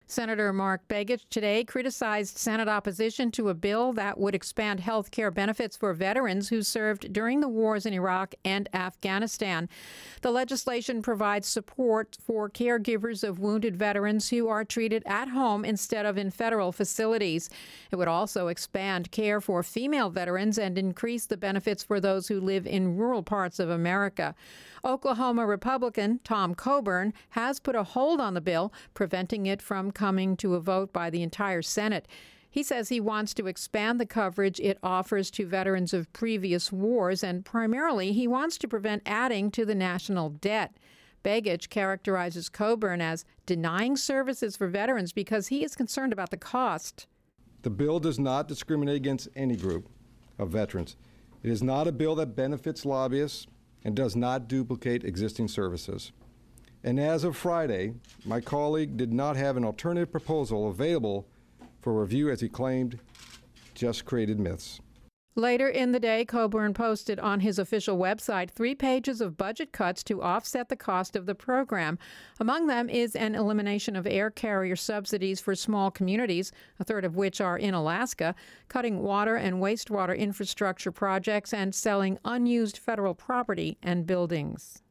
Senator Mark Begich today criticized Senate opposition to a bill that would expand health care benefits for veterans who served during the wars in Iraq and Afghanistan. The legislation provides support for caregivers of wounded veterans who are treated at home instead of in federal facilities. It would also expand care for female veterans and increase the benefits for those who live in rural parts of America. Oklahoma Republican Tom Coburn has put a hold on the bill, preventing it from coming to a vote by the entire Senate. He says he wants to expand the coverage it offers to veterans of previous wars, and primarily he wants to prevent adding to the national debt. Begich characterizes Coburn as denying services for veterans because he is concerned about the cost. The bill does not discriminate against any group of veterans. It is not a bill that benefits lobbyists and does not duplicate existing services. And as of Friday, my colleague did not have an alternative proposal available for review, as he claimed just created myths. Later in the day, Coburn posted on his official website 3 pages of budget cuts to offset the cost of the program. Among them is an elimination of air carrier subsidies for small communities, a third of which are in Alaska, cutting water and wastewater infrastructure projects, and selling unused federal property and buildings.